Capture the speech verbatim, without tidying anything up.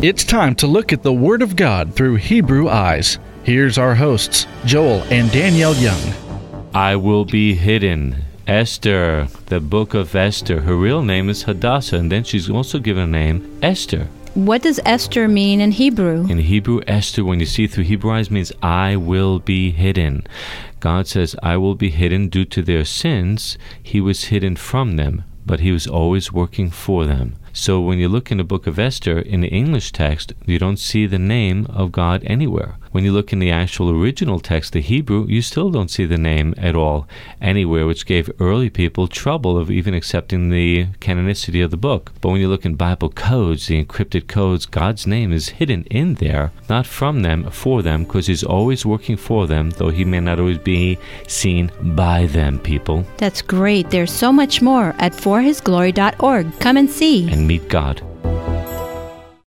It's time to look at the Word of God through Hebrew eyes. Here's our hosts, Joel and Danielle Young. I will be hidden. Esther, the book of Esther. Her real name is Hadassah, and then she's also given a name, Esther. What does Esther mean in Hebrew? In Hebrew, Esther, when you see through Hebrew eyes, means I will be hidden. God says, I will be hidden due to their sins. He was hidden from them, but he was always working for them. So when you look in the book of Esther, in the English text, you don't see the name of God anywhere. When you look in the actual original text, the Hebrew, you still don't see the name at all anywhere, which gave early people trouble of even accepting the canonicity of the book. But when you look in Bible codes, the encrypted codes, God's name is hidden in there, not from them, for them, because he's always working for them, though he may not always be seen by them, people. That's great. There's so much more at for his glory dot org. Come and see. And meet God.